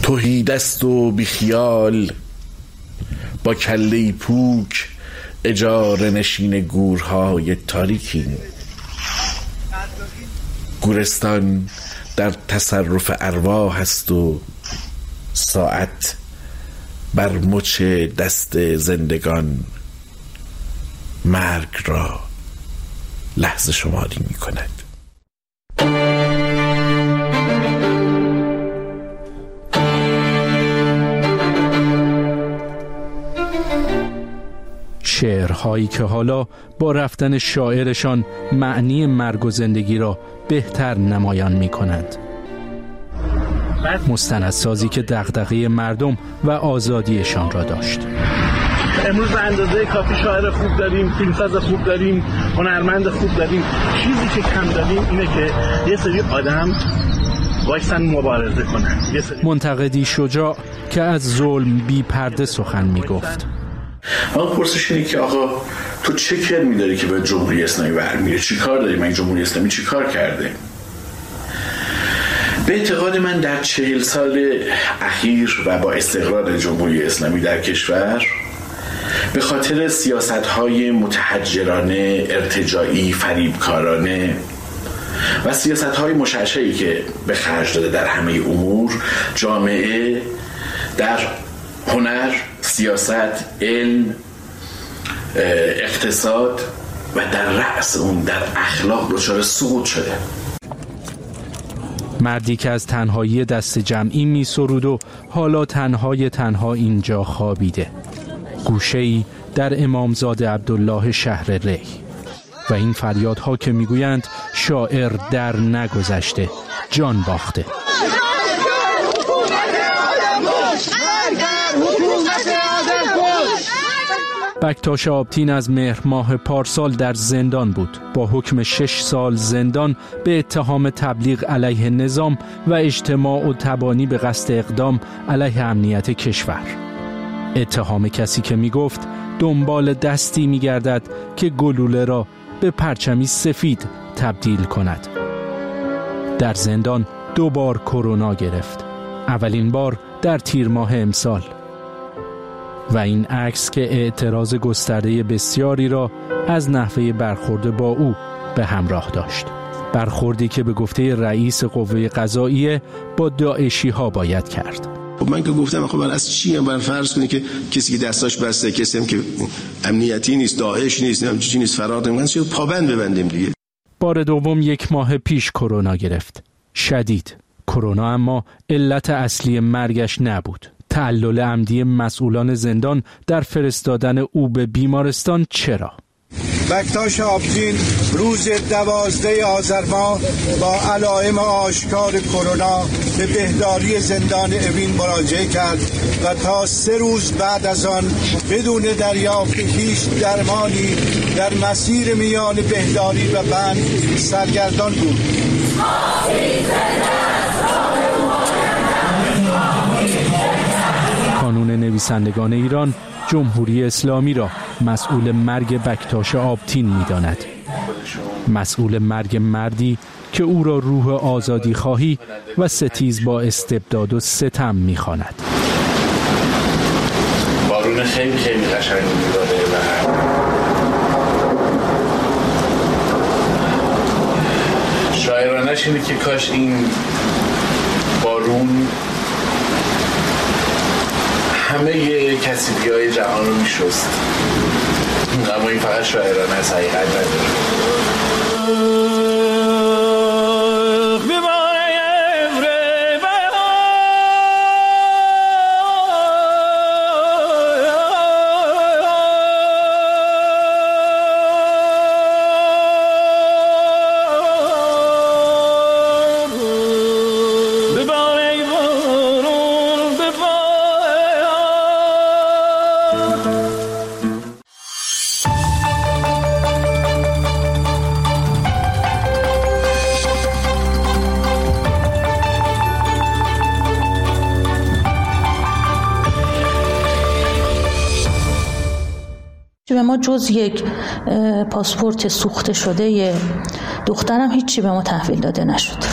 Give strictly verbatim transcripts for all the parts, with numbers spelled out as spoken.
تهیدست و بیخیال، با کله پوک اجاره نشین گورهای تاریکیم. گورستان در تصرف ارواح است و ساعت بر مچ دست زندگان مرگ را لحظه شماری می کند. شعرهایی که حالا با رفتن شاعرشان معنی مرگ و زندگی را بهتر نمایان می کنند. مستندسازی که دغدغه مردم و آزادیشان را داشت. امروز به اندازه کافی شاعر خوب داریم، فیلمساز خوب داریم، هنرمند خوب داریم. چیزی که کم داریم اینه که یه سری آدم وایسن مبارزه کنن. منتقدی شجاع که از ظلم بی پرده سخن می گفت. اما پرسش اینه که آقا تو چه کار می‌داری که به جمهوری اسلامی برمیره؟ چی کار داری؟ من جمهوری اسلامی چی کار کرده؟ به اعتقاد من در چهل سال اخیر و با استقرار جمهوری اسلامی در کشور به خاطر سیاست‌های متحجرانه، ارتجاعی، فریبکارانه و سیاست‌های مشعشعی که به خرج داده در همه امور، جامعه در هنر، سیاست، علم، اقتصاد و در رأس اون در اخلاق دچار سقوط شده. مردی که از تنهایی دست جمعی می سرود و حالا تنهای تنها اینجا خوابیده، گوشه‌ای در امامزاده عبدالله شهر ری. و این فریادها که میگویند شاعر در نگذشته، جان باخته. بکتاش آبتین از مهر ماه پارسال در زندان بود، با حکم شش سال زندان به اتهام تبلیغ علیه نظام و اجتماع و تبانی به قصد اقدام علیه امنیت کشور. اتهام کسی که می گفت دنبال دستی می گردد که گلوله را به پرچمی سفید تبدیل کند. در زندان دو بار کرونا گرفت. اولین بار در تیر ماه امسال. و این عکس که اعتراض گسترده بسیاری را از نحوه برخورد با او به همراه داشت. برخوردی که به گفته رئیس قوه قضاییه با داعشی ها باید کرد. من که گفتم خب از چی هم بر فرض کنید که کسی که دستاش بسته، کسی هم که امنیتی نیست، داعش نیست، هم چیزی نیست، فرار نمی‌کنه، چه پابند ببندیم دیگه. بار دوم یک ماه پیش کرونا گرفت. شدید. کرونا اما علت اصلی مرگش نبود. تعلل عمدی مسئولان زندان در فرستادن او به بیمارستان چرا؟ بکتاش آبتین روز دوازده آذر ماه با علائم آشکار کرونا به بهداری زندان اوین مراجعه کرد و تا سه روز بعد از آن بدون دریافت هیچ درمانی در مسیر میان بهداری و بند سرگردان بود. کانون نویسندگان ایران جمهوری اسلامی را مسئول مرگ بکتاش آبتین می‌داند. مسئول مرگ مردی که او را روح آزادی خواهی و ستیز با استبداد و ستم می‌خواند. بارون خیلی خیلی قشنگ می‌باره و شاعرانش اینه که کاش این بارون همه کسیبی‌های جهان رو می‌شست. اما این فقط شاعرانه از حقیقت نداره. به ما جز یک پاسپورت سوخته شده دخترم هیچی به ما تحویل داده نشد.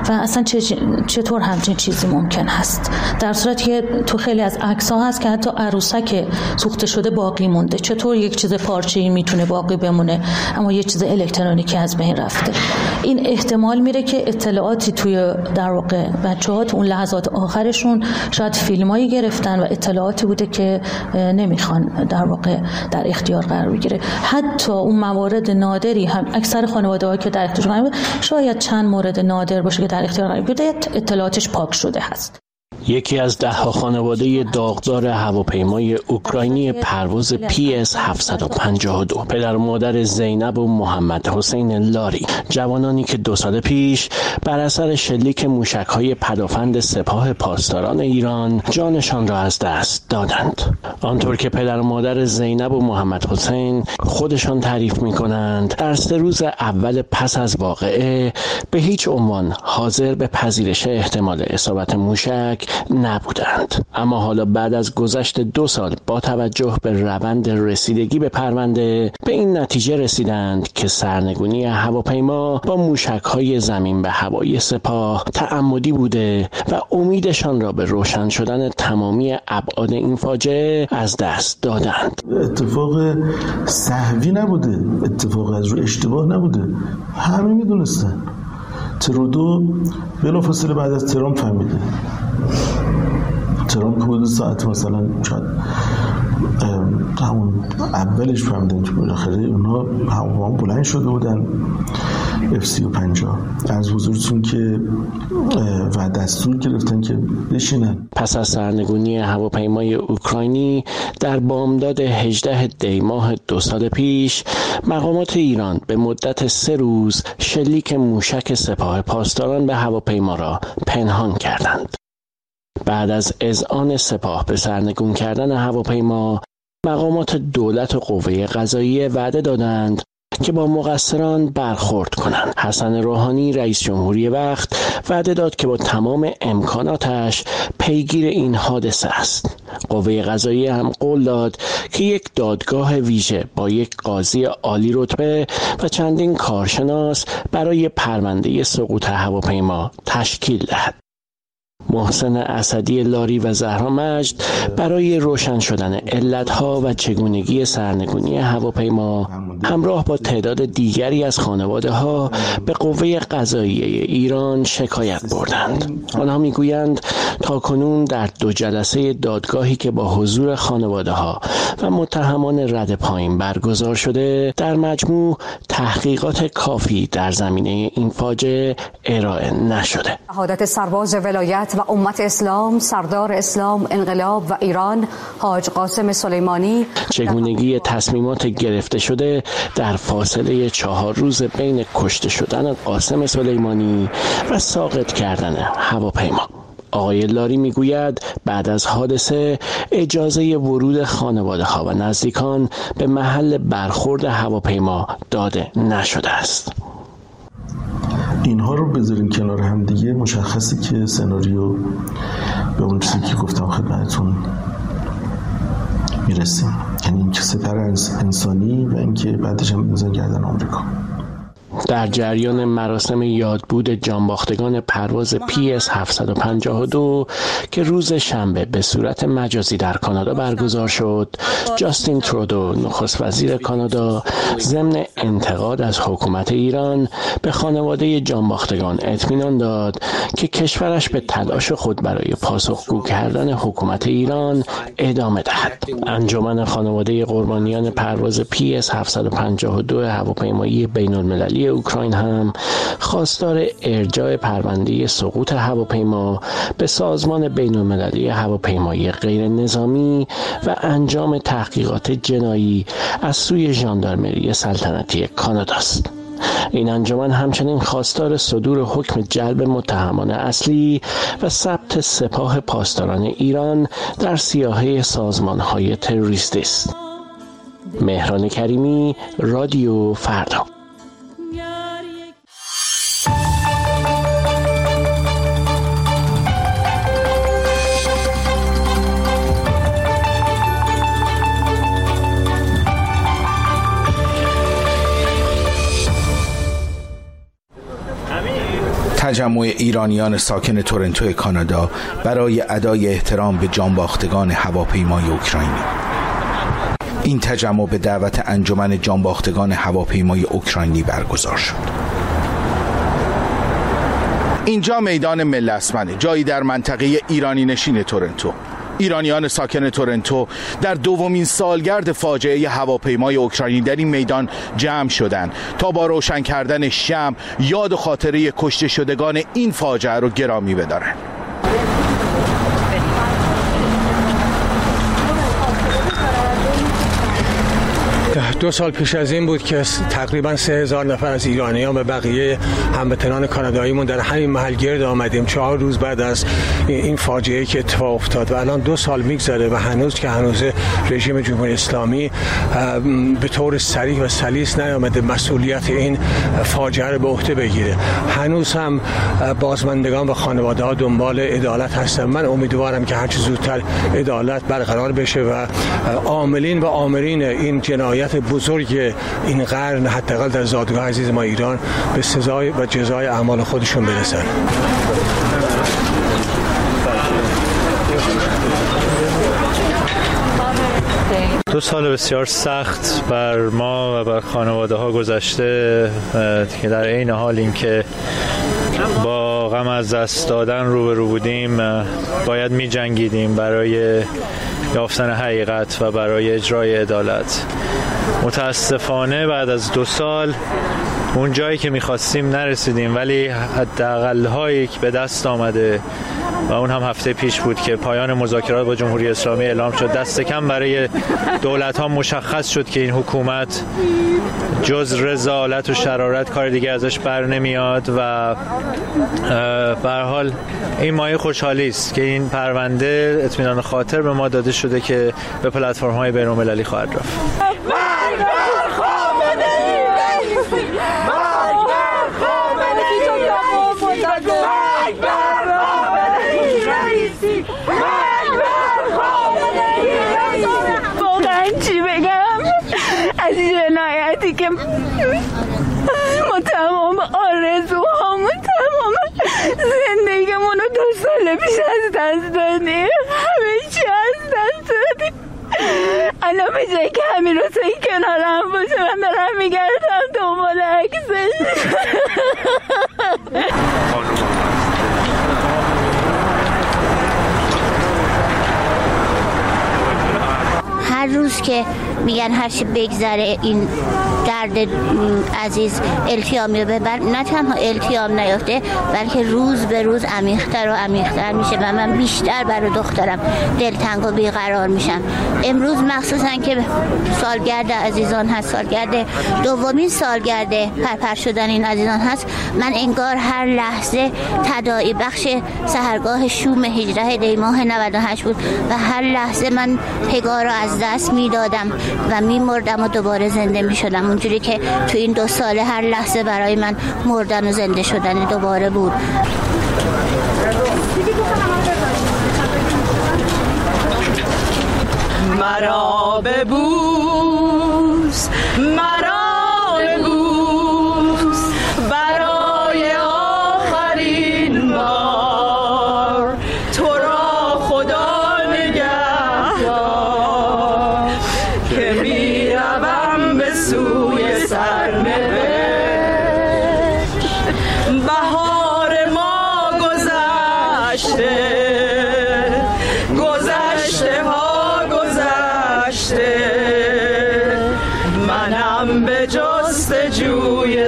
و اصلا چطور همچین چیزی ممکن هست، در صورتی که تو خیلی از عکس‌ها هست که حتی عروسک سوخته شده باقی مونده. چطور یک چیز پارچه‌ای میتونه باقی بمونه اما یک چیز الکترونیکی از بین رفته؟ این احتمال میره که اطلاعاتی توی در واقع بچه‌ها تو اون لحظات آخرشون شاید فیلمایی گرفتن و اطلاعاتی بوده که نمیخوان در واقع در اختیار قرار بگیره. حتی اون موارد نادری هم اکثر خانواده‌ها که در اختیار قرار بگیره، شاید چند مورد نادر باشه که در اختیار قرار بگیره اطلاعاتش پاک شده هست. یکی از ده ها خانواده داغدار هواپیمای اوکراینی پرواز پی اس هفتصد و پنجاه و دو، پدر و مادر زینب و محمد حسین لاری، جوانانی که دو سال پیش بر اثر شلیک موشک‌های پدافند سپاه پاسداران ایران جانشان را از دست دادند. آنطور که پدر و مادر زینب و محمد حسین خودشان تعریف می‌کنند، در سه روز اول پس از واقعه به هیچ عنوان حاضر به پذیرش احتمال اصابت موشک نبودند. اما حالا بعد از گذشت دو سال با توجه به روند رسیدگی به پرونده به این نتیجه رسیدند که سرنگونی هواپیما با موشک‌های زمین به هوایی سپاه تعمدی بوده و امیدشان را به روشن شدن تمامی ابعاد این فاجعه از دست دادند. اتفاق سهوی نبوده، اتفاق از رو اشتباه نبوده، همه میدونستن. ترودو بلافاصله بعد از ترامپ فهمیده. ترامپ حدود ساعت مثلا شاید همون اولش فهمیدن که بالاخره اونها هواپیما بلند شده بودن اف سی و پنجاه از حضورتون که و دستور گرفتن که بشینن. پس از سرنگونی هواپیمای اوکراینی در بامداد هجدهم دی ماه دو سال پیش، مقامات ایران به مدت سه روز شلیک موشک سپاه پاسداران به هواپیما را پنهان کردند. بعد از اذعان سپاه به سرنگون کردن هواپیما، مقامات دولت و قوه قضاییه وعده دادند که با مقصران برخورد کنند. حسن روحانی رئیس جمهوری وقت وعده داد که با تمام امکاناتش پیگیر این حادثه است. قوه قضاییه هم قول داد که یک دادگاه ویژه با یک قاضی عالی رتبه و چندین کارشناس برای پرونده سقوط هواپیما تشکیل دهد. محسن اسدی لاری و زهرا مجد برای روشن شدن علتها و چگونگی سرنگونی هواپیما همراه با تعداد دیگری از خانواده‌ها به قوه قضاییه ایران شکایت بردند. آنها میگویند تاکنون در دو جلسه دادگاهی که با حضور خانواده‌ها و متهمان رد پایین برگزار شده، در مجموع تحقیقات کافی در زمینه این فاجعه ارائه نشده. شهادت سرباز ولایت و امت اسلام، سردار اسلام انقلاب و ایران حاج قاسم سلیمانی، چگونگی تصمیمات گرفته شده در فاصله چهار روز بین کشته شدن قاسم سلیمانی و ساقط کردن هواپیما. آقای لاری میگوید بعد از حادثه اجازه ورود خانواده‌ها و نزدیکان به محل برخورد هواپیما داده نشده است. اینها رو بذاریم کنار هم دیگه، مشخصه که سناریو به اون چیزی که گفتم خدمتتون میرسیم، یعنی اینکه سپر انسانی و اینکه بعدش هم بزن گردن آمریکا. در جریان مراسم یادبود جانباختگان پرواز پی اس هفتصد و پنجاه و دو که روز شنبه به صورت مجازی در کانادا برگزار شد، جاستین ترودو نخست وزیر کانادا ضمن انتقاد از حکومت ایران به خانواده جانباختگان اطمینان داد که کشورش به تلاش خود برای پاسخگو کردن حکومت ایران ادامه دهد. انجمن خانواده قربانیان پرواز پی اس هفتصد و پنجاه و دو هواپیمایی بین‌المللی اوکراین هم خواستار ارجاع پرونده سقوط هواپیما به سازمان بین‌المللی هواپیمایی غیر نظامی و انجام تحقیقات جنایی از سوی ژاندارمری سلطنتی کانادا است. این انجمن همچنین خواستار صدور حکم جلب متهمان اصلی و ثبت سپاه پاسداران ایران در سیاهه سازمان‌های تروریستی است. مهران کریمی، رادیو فردا. تجمع ایرانیان ساکن تورنتو کانادا برای ادای احترام به جانباختگان هواپیمای اوکراینی. این تجمع به دعوت انجمن جانباختگان هواپیمای اوکراینی برگزار شد. اینجا میدان مل اسمنه، جایی در منطقه ایرانی نشین تورنتو. ایرانیان ساکن تورنتو در دومین سالگرد فاجعه هواپیمای اوکراینی در این میدان جمع شدند تا با روشن کردن شمع یاد و خاطره کشته شدگان این فاجعه رو گرامی بدارند. دو سال پیش از این بود که تقریبا سه هزار نفر از ایرانیان و بقیه هموطنان کاناداییمون در همین محل گرد آمدیم چهار روز بعد از این فاجعه که اتفاق افتاد و الان دو سال میگذره و هنوز که هنوز رژیم جمهوری اسلامی به طور صریح و سلیس نیامده مسئولیت این فاجعه رو به عهده بگیره. هنوز هم بازماندگان و خانواده ها دنبال عدالت هستن. من امیدوارم که هر چه زودتر عدالت برقرار بشه و عاملین و آمرین این جنایت بزرگ این قرن حداقل در زادگاه عزیز ما ایران به سزای و جزای اعمال خودشون برسن. دو سال بسیار سخت بر ما و بر خانواده ها گذشته که در عین حال این که با غم از دست دادن روبرو بودیم باید می جنگیدیم برای یافتن حقیقت و برای اجرای عدالت. متاسفانه بعد از دو سال اون جایی که می‌خواستیم نرسیدیم، ولی حداقل هایی که به دست آمده و اون هم هفته پیش بود که پایان مذاکرات با جمهوری اسلامی اعلام شد. دست کم برای دولت‌ها مشخص شد که این حکومت جز رذالت و شرارت کار دیگه ازش بر نمیاد و به هر حال این مایه خوشحالی است که این پرونده اطمینان خاطر به ما داده شده که به پلتفرم‌های بین‌المللی خواهد رفت. واقعا چی بگم از جنایتی که ما تمام آرزوهامون تمام زندگیمون رو دو سال پیش از دست دادیم، همه چی از دست دادیم. الان به جایی که همین روزایی کنارم باشه من دارم میگردم دنبال عکسش. هر روز که میگن هر چی بگذره این درد عزیز التیامی رو ببر، نه تنها التیام نیافته بلکه روز به روز عمیق‌تر و عمیق‌تر میشه و من بیشتر برای دخترم دلتنگ و بیقرار میشم. امروز مخصوصا که سالگرد عزیزان هست، سالگرد دومین سالگرد پرپر شدن این عزیزان هست، من انگار هر لحظه تداعی بخش سحرگاه شوم هجده دی ماه نود و هشت بود و هر لحظه من پگاه رو از دست میدادم و میمردم و دوباره زنده میشدم. اونجوری که تو این دو ساله هر لحظه برای من مردن و زنده شدن دوباره بود. مرا ببوس، مرا ببوس برای آخرین بار، تو را خدا نگهدار که میروم به سوی سرنوشت. بهار ما گذشته، گذشته ها گذشته، منم به جستجوی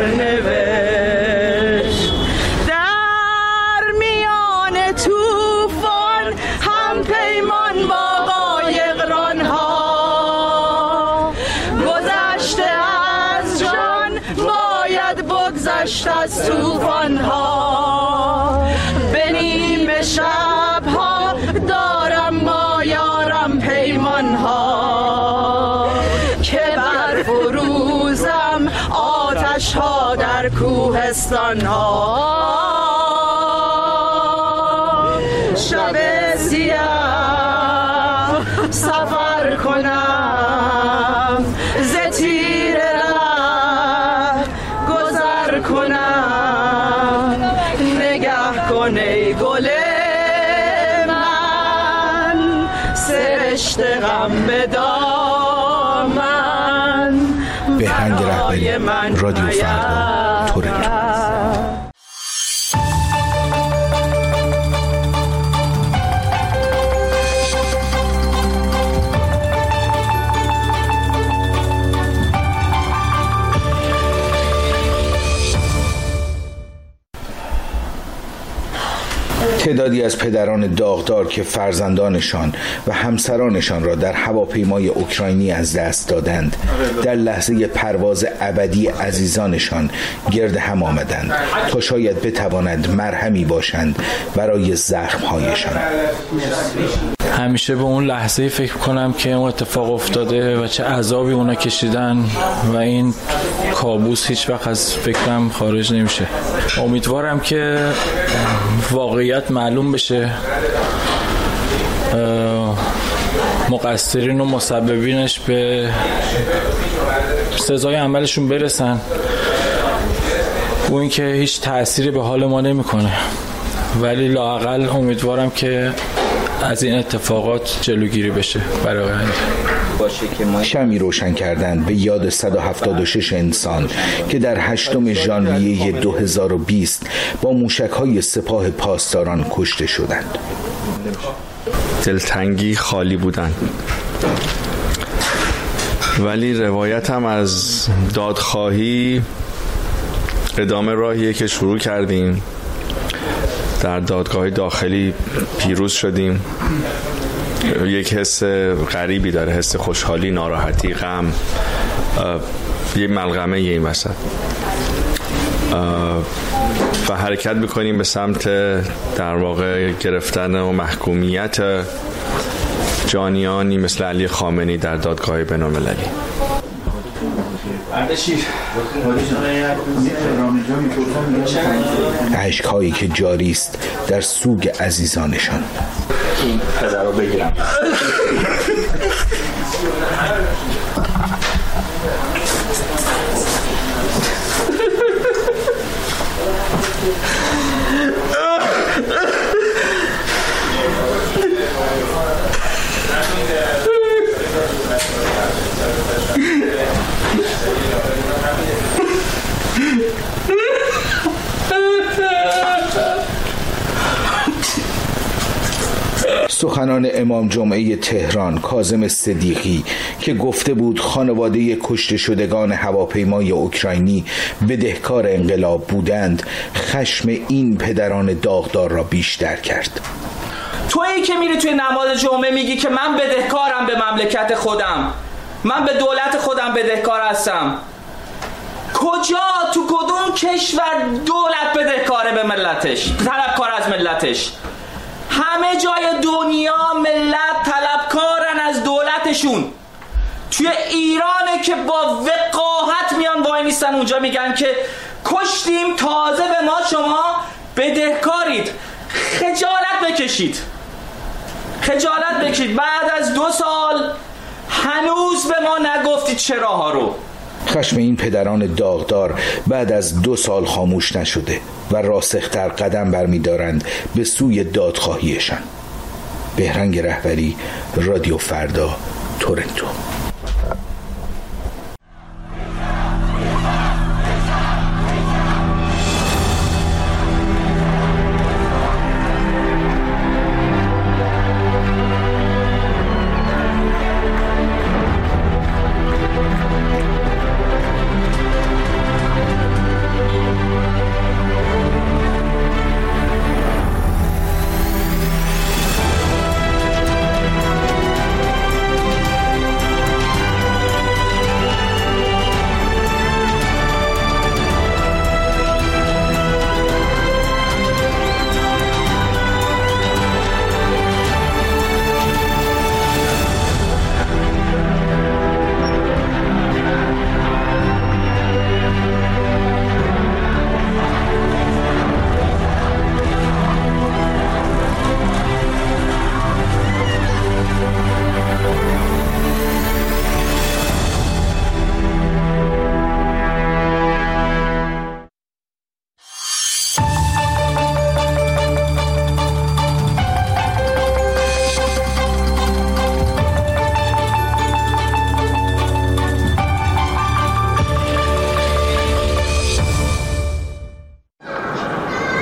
سرنوشت. در میان طوفان هم پیمان با قایقران ها، گذشته از جان باید بگذشت از طوفان ها. به نیمه شب ها دارم با یارم پیمان ها که بر فروزم آتش ها در کوهستان ها. شب سیاه سفر کنم، ز تیر ره گذر کنم بهرنگ رهبری، رادیو فردا، تورنتو. تعدادی از پدران داغدار که فرزندانشان و همسرانشان را در هواپیمای اوکراینی از دست دادند، در لحظه پرواز ابدی عزیزانشان گرد هم آمدند تا شاید بتوانند مرهمی باشند برای زخم‌هایشان. همیشه به اون لحظه فکر کنم که اون اتفاق افتاده و چه عذابی اونا کشیدن و این کابوس هیچ وقت از فکرم خارج نمیشه. امیدوارم که واقعیت معلوم بشه، مقصرین و مسببینش به سزای عملشون برسن و این که هیچ تأثیری به حال ما نمیکنه، ولی لااقل امیدوارم که از این اتفاقات جلوگیری بشه برای آینده. شمعی روشن کردند به یاد صد و هفتاد و شش انسان که در هشتم ژانویه دو هزار و بیست با موشک‌های سپاه پاسداران کشته شدند. دلتنگی خالی بودند، ولی روایت هم از دادخواهی ادامه راهیه که شروع کردیم. در دادگاه داخلی پیروز شدیم. یک حس غریبی داره، حس خوشحالی، ناراحتی، غم، یه ملغمه این وسط و حرکت میکنیم به سمت در واقع گرفتن و محکومیت جانیانی مثل علی خامنه‌ای در دادگاه بین‌المللی. اشک‌هایی که جاری است در سوگ عزیزانشان. این پدر رو بگیرم. سخنان امام جمعه تهران کاظم صدیقی که گفته بود خانواده کشته شدگان هواپیمای اوکراینی بدهکار انقلاب بودند، خشم این پدران داغدار را بیشتر کرد. تویی که میری توی نماز جمعه میگی که من بدهکارم به مملکت خودم، من به دولت خودم بدهکار هستم. کجا، تو کدوم کشور دولت بدهکاره به ملتش، طلبکار از ملتش؟ همه جای دنیا ملت طلبکارن از دولتشون. توی ایرانه که با وقاحت میان وای نیستن اونجا میگن که کشتیم، تازه به ما شما بدهکارید. خجالت بکشید، خجالت بکشید. بعد از دو سال هنوز به ما نگفتید چرا ها رو. خشم این پدران داغدار بعد از دو سال خاموش نشده و راسختر قدم برمی‌دارند به سوی دادخواهیشان. بهرنگ رهبری، رادیو فردا، تورنتو.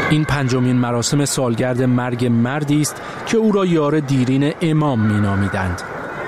این پنجمین مراسم سالگرد مرگ مردی است که او را یار دیرین امام می‌نامیدند.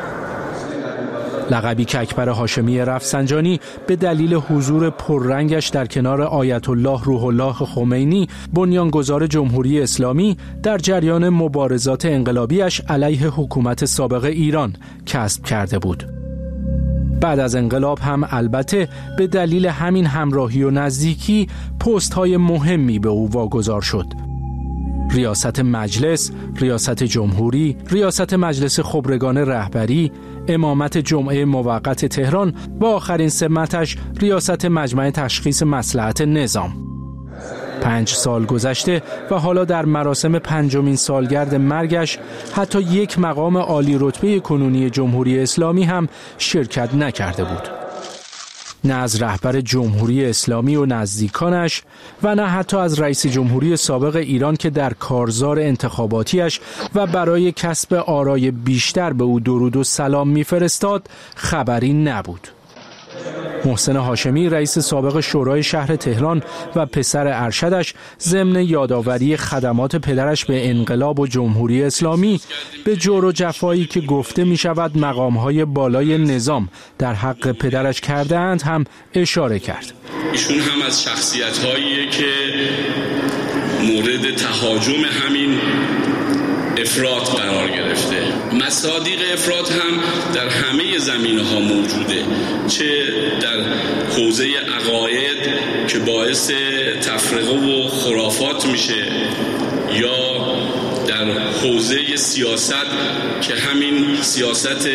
لقبی که اکبر هاشمی رفسنجانی به دلیل حضور پررنگش در کنار آیت الله روح الله خمینی بنیانگذار جمهوری اسلامی در جریان مبارزات انقلابیش علیه حکومت سابق ایران کسب کرده بود. بعد از انقلاب هم البته به دلیل همین همراهی و نزدیکی پست‌های مهمی به او واگذار شد. ریاست مجلس، ریاست جمهوری، ریاست مجلس خبرگان رهبری، امامت جمعه موقت تهران و آخرین سمتش ریاست مجمع تشخیص مصلحت نظام. پنج سال گذشته و حالا در مراسم پنجمین سالگرد مرگش حتی یک مقام عالی رتبه کنونی جمهوری اسلامی هم شرکت نکرده بود. نه از رهبر جمهوری اسلامی و نزدیکانش و نه حتی از رئیس جمهوری سابق ایران که در کارزار انتخاباتیش و برای کسب آرای بیشتر به او درود و سلام میفرستاد خبری نبود. محسن هاشمی رئیس سابق شورای شهر تهران و پسر ارشدش ضمن یادآوری خدمات پدرش به انقلاب و جمهوری اسلامی به جور و جفایی که گفته می شود مقامهای بالای نظام در حق پدرش کرده اند هم اشاره کرد. ایشون هم از شخصیت‌هاییه که مورد تهاجم همین افراط قرار گرفته. مصادیق افراط هم در همه زمینه‌ها موجوده، چه در حوزه عقاید که باعث تفرقه و خرافات میشه یا در حوزه سیاست که همین سیاست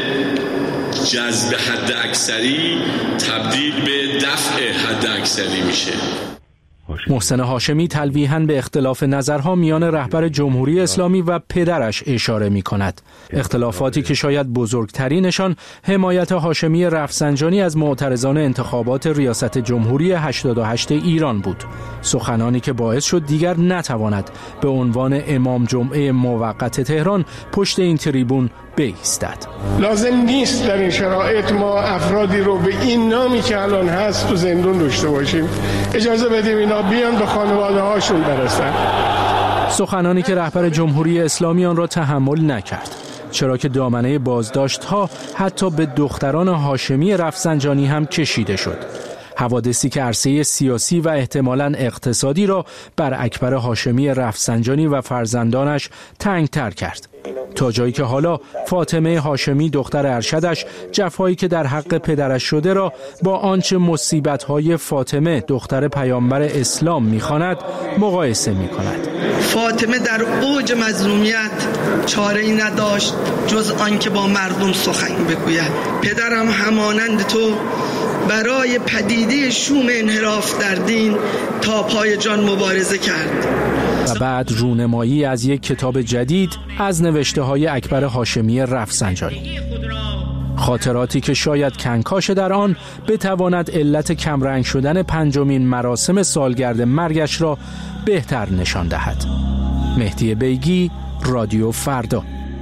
جذب حد اکثری تبدیل به دفع حد اکثری میشه. محسن هاشمی تلویحاً به اختلاف نظرها میان رهبر جمهوری اسلامی و پدرش اشاره می کند. اختلافاتی که شاید بزرگترینشان حمایت هاشمی رفسنجانی از معترضان انتخابات ریاست جمهوری هشتاد و هشت ایران بود. سخنانی که باعث شد دیگر نتواند به عنوان امام جمعه موقت تهران پشت این تریبون بایستد. لازم نیست در این شرایط ما افرادی رو به این نامی که الان هست تو زندون داشته باشیم. اجازه بدیم اینا بیان به خانواده هاشون برسن. سخنانی که رهبر جمهوری اسلامی آن را تحمل نکرد، چرا که دامنه بازداشت ها حتی به دختران هاشمی رفسنجانی هم کشیده شد. حوادثی که عرصه سیاسی و احتمالاً اقتصادی را بر اکبر هاشمی رفسنجانی و فرزندانش تنگ‌تر کرد، تا جایی که حالا فاطمه هاشمی دختر ارشدش جفایی که در حق پدرش شده را با آنچه مصیبت‌های فاطمه دختر پیامبر اسلام می‌خواند مقایسه می‌کند. فاطمه در اوج مظلومیت چاره‌ای نداشت جز آنکه با مردم سخن بگوید. پدرم همانند تو برای پدیده شوم انحراف در دین تا پای جان مبارزه کرد. و بعد رونمایی از یک کتاب جدید از نوشته های اکبر هاشمی رفسنجانی، خاطراتی که شاید کنکاش در آن بتواند علت کمرنگ شدن پنجمین مراسم سالگرد مرگش را بهتر نشان دهد. مهدی بیگی، رادیو فردا.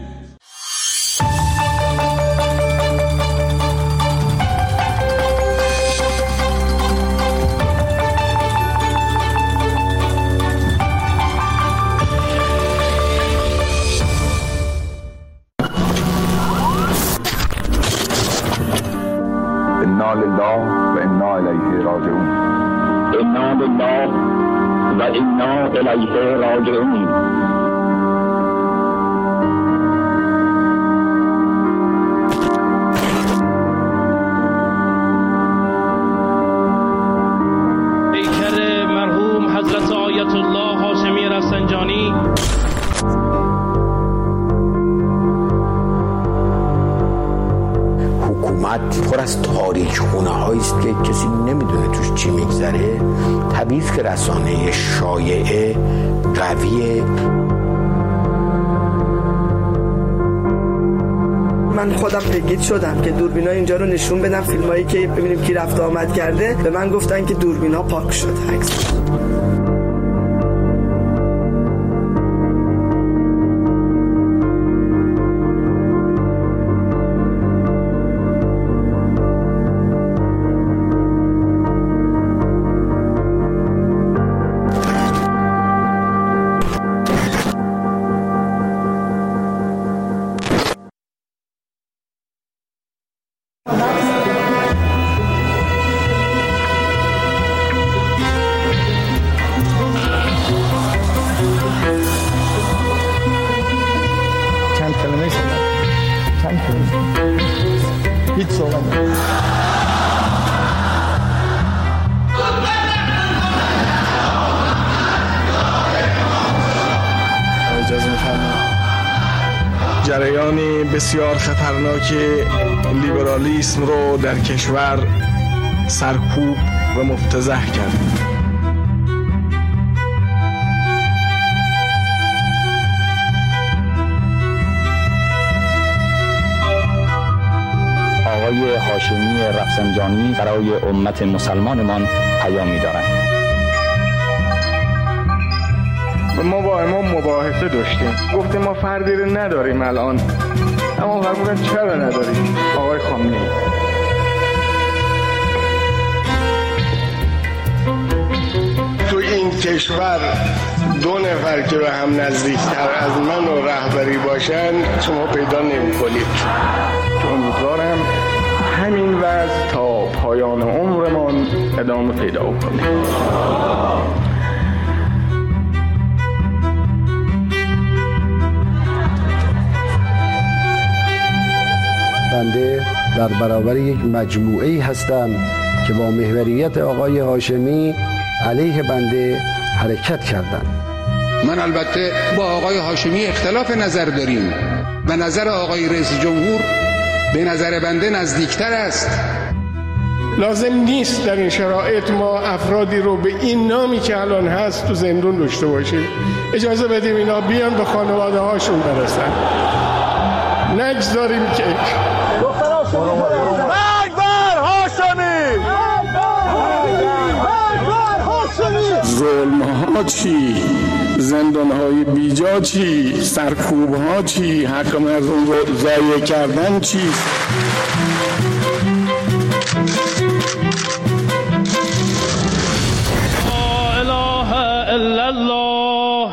انا لله و انا الیه راجعون. انا لله و انا الیه راجعون. پیکر مرحوم حضرت آیت الله هاشمی رفسنجانی. حکومت پر از تاریک خونه هایی است که کسی نمیدونه توش چی میگذره. طبیعی است که رسانه شایعه قویه. من خودم پیگیر شدم که دوربینا اینجا رو نشون بدم، فیلمایی که ببینیم کی رفت آمد کرده. به من گفتن که دوربینا پاک شد. عکس بسیار خطرناک لیبرالیسم رو در کشور سرکوب و مفتضح کرد. آقای هاشمی رفسنجانی برای امت مسلمانمان پیامی دارند. ما با امام مباحثه داشتیم، گفتیم ما فردی رو نداریم الان، اما فرمودن چرا نداریم؟ آقای خامنه‌ای تو این کشور دو نفر که به هم نزدیکتر از من و رهبری باشن شما پیدا نمی کنید. امیدوارم همین وضع تا پایان عمرمان ادامه پیدا کنه. بنده در برابر یک مجموعه‌ای هستم که با محوریت آقای هاشمی علیه بنده حرکت کردند. من البته با آقای هاشمی اختلاف نظر داریم و نظر آقای رئیس جمهور به نظر بنده نزدیکتر است. لازم نیست در این شرایط ما افرادی رو به این نامی که الان هست تو زندون داشته باشیم. اجازه بدیم اینا بیان به خانواده هاشون برسن، نگذاریم که ظلم ها چی، زندان های بیجا چی، سرکوب ها چی، حق مردم رو ضایع کردن چی. لا اله الا الله،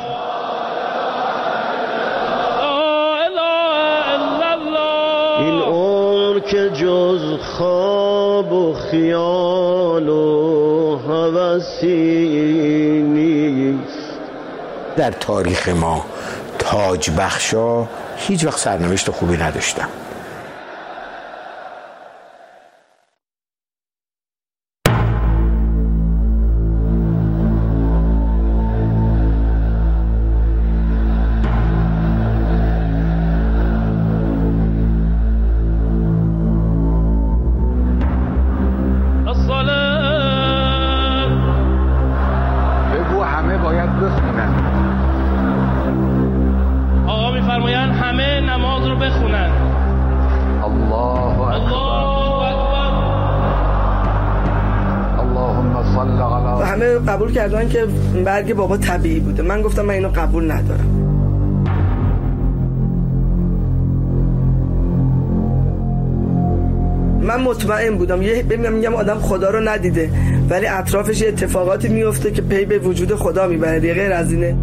لا اله الا الله. این عمر که جز خواب و خیال و هوسی نیست. در تاریخ ما تاج بخشا هیچ وقت سرنوشت خوبی نداشتم. قبول کردن که برگ بابا طبیعی بوده. من گفتم من اینو قبول ندارم. من مطمئن بودم یه ببینم میگم آدم خدا رو ندیده ولی اطرافش یه اتفاقاتی میفته که پی به وجود خدا میبره. دیگه غیر از اینه.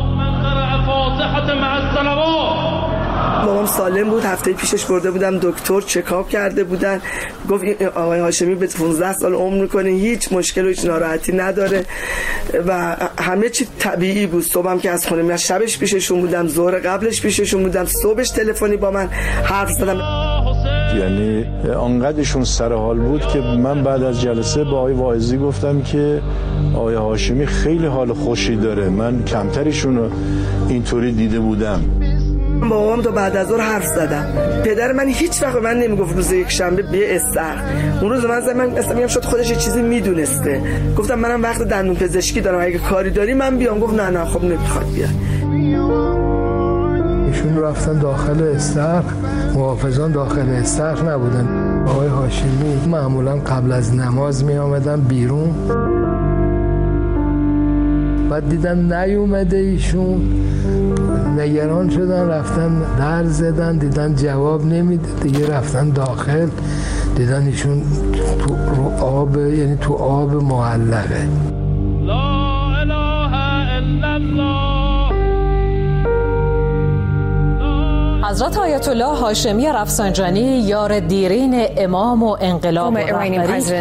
بابام سالم بود، هفته پیشش برده بودم دکتر، چکاپ کرده بودن، گفت آقای هاشمی به پانزده سال عمر میکنه، هیچ مشکل و هیچ ناراحتی نداره و همه چی طبیعی بود. صبحم که از خونه میرم، شبش پیششون بودم، ظهر قبلش پیششون بودم، صبحش تلفنی با من حرف زدم. یعنی آنقدرشون سر حال بود که من بعد از جلسه با آقای واعظی گفتم که آقای هاشمی خیلی حال خوشی داره، من کمترشون رو اینطوری دیده بودم. با بابام تا بعد از ظهر حرف زدم. پدر من هیچ وقت من نمیگفت روز یک شنبه بیا استخر. اون روز من زدم، من اصلا میگم شاید خودش یه چیزی میدونسته. گفتم منم وقت دندون پزشکی دارم، اگه کاری داری من بیام. گفت نه نه خب نمیخواد بیا. ایشون رفتن داخل استخر، محافظان داخل استخر نبودن. آقای هاشمی معمولا قبل از نماز می آمدن بیرون، بعد دیدن نیومده ایشون، نگران شدن، رفتن در زدن، دیدن جواب نمیده، دیگه رفتن داخل، دیدن ایشون تو رو آب، یعنی تو آب معلقه. لا اله الا الله. حضرت آیت الله هاشمی رفسنجانی یار دیرین امام و انقلاب و رهبری،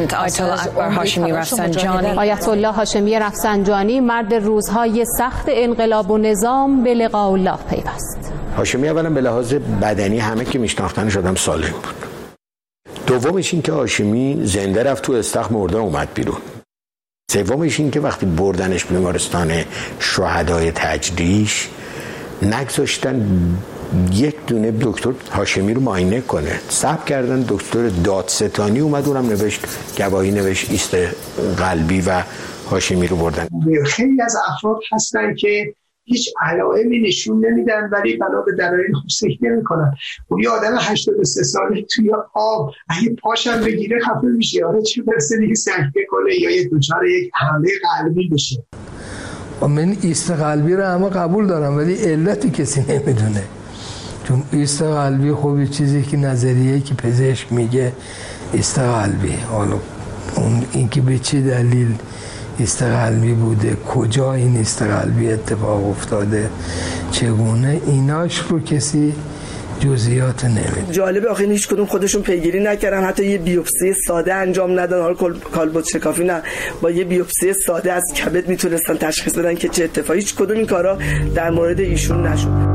آیت الله هاشمی رفسنجانی مرد روزهای سخت انقلاب و نظام به لقاء الله پیوست. هاشمی اولا به لحاظ بدنی همه که میشناختنش آدم سالم بود. دومش این که هاشمی زنده رفت تو استخر، مرده اومد بیرون. سومش این که وقتی بردنش بیمارستان شهدای تجریش نگذاشتن یک دونه دکتر هاشمی رو معاینه کنه. ثبت کردن، دکتر دادستانی اومد اونم نوشت، گواهی نوشت، ایست قلبی و هاشمی رو بردن. خیلی از افراد هستن که هیچ علائمی نشون نمیدن ولی بنا به دلایل خوب سکته نمیکنن. و یه آدم هشتاد و سه ساله توی آب اگه پاشم بگیره خفه میشه، آره چه برسه دیگه سکته کنه یا یه دچار یک حمله قلبی بشه. و من ایست قلبی رو همه قبول دارم ولی علتی کسی نمیدونه، چون ایست قلبی خوبی چیزی که نظریه که پزشک میگه ایست قلبی، حالا اون اینکه به چه دلیل ایست قلبی بوده، کجا این ایست قلبی اتفاق افتاده، چگونه، ایناش رو کسی جزئیات نمیده. جالبه آخه هیچ کدوم خودشون پیگیری نکردن، حتی یه بیوپسی ساده انجام ندادن. حالا کالبد شکافی نه، با یه بیوپسی ساده از کبد میتونستن تشخیص بدن که چه اتفاقی. هیچ کدوم این کارا در مورد ایشون نشد.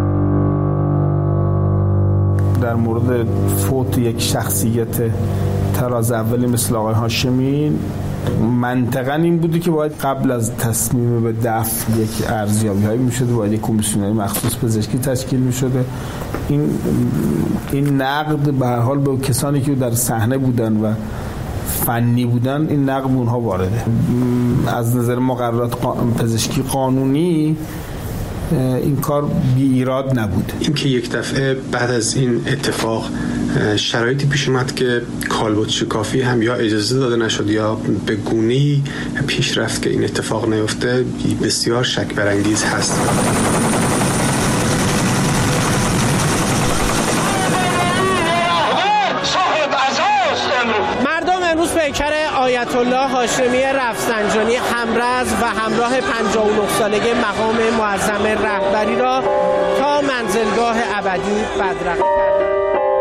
در مورد فوت یک شخصیت تراز اولی مثل آقای هاشمی منطقاً این بوده که باید قبل از تصمیم به دفن یک ارزیابی هایی می شده، باید یک کمیسیون مخصوص پزشکی تشکیل می شده. این این نقد به هر حال به کسانی که در صحنه بودن و فنی بودن، این نقد اونها وارده. از نظر مقررات پزشکی قانونی این کار بی ایراد نبود. این که یک دفعه بعد از این اتفاق شرایطی پیش اومد که کالبد شکافی هم یا اجازه داده نشد یا به گونه‌ای پیش رفت که این اتفاق نیفته، بسیار شک برانگیز هست. امروز پیکر آیت الله هاشمی رفسنجانی همرز و همراه پنجاه و نه سالگی مقام معظم رهبری را تا منزلگاه ابدی بدرقه کردند.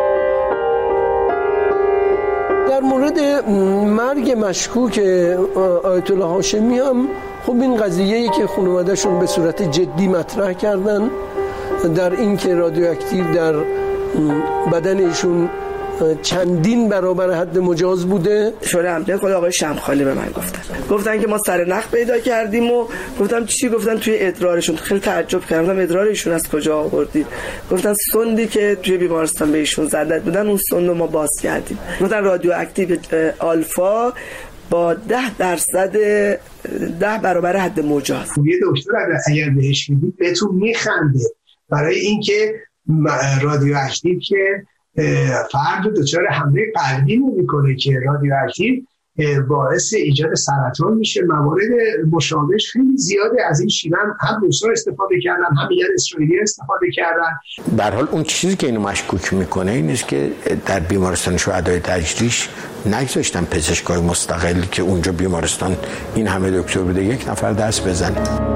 در مورد مرگ مشکوک آیت الله هاشمی هم خب این قضیه‌ای که خانواده‌شون به صورت جدی مطرح کردن در این که رادیواکتیو در بدن ایشون چندین برابر حد مجاز بوده. شورای امنیت خود آقای شمخالی به من گفتن گفتن که ما سر نخ پیدا کردیم و گفتم چی؟ گفتن توی ادرارشون. خیلی تعجب کردم، ادرار ایشون از کجا آوردید؟ گفتن سندی که توی بیمارستان به ایشون زده بودن اون سند رو ما باز کردیم. گفتن رادیواکتیو آلفا با ده درصد ده برابر حد مجاز. یه دکتر اگر بهش میدید بهتون میخنده برای اینکه رادیواکتیو که فرد دچار حمله قلبی نمی‌کنه، که رادیواکتیو باعث ایجاد سرطان میشه. موارد مشابهش خیلی زیاده. از این شیوه هم روسا استفاده کردن، هم میگن اسرائیلی استفاده کردن. به هر حال اون چیزی که اینو مشکوک میکنه این است که در بیمارستان شهدای تجریش نگذاشتن پزشکای مستقلی که اونجا بیمارستان این همه دکتر بوده یک نفر دست بزنه.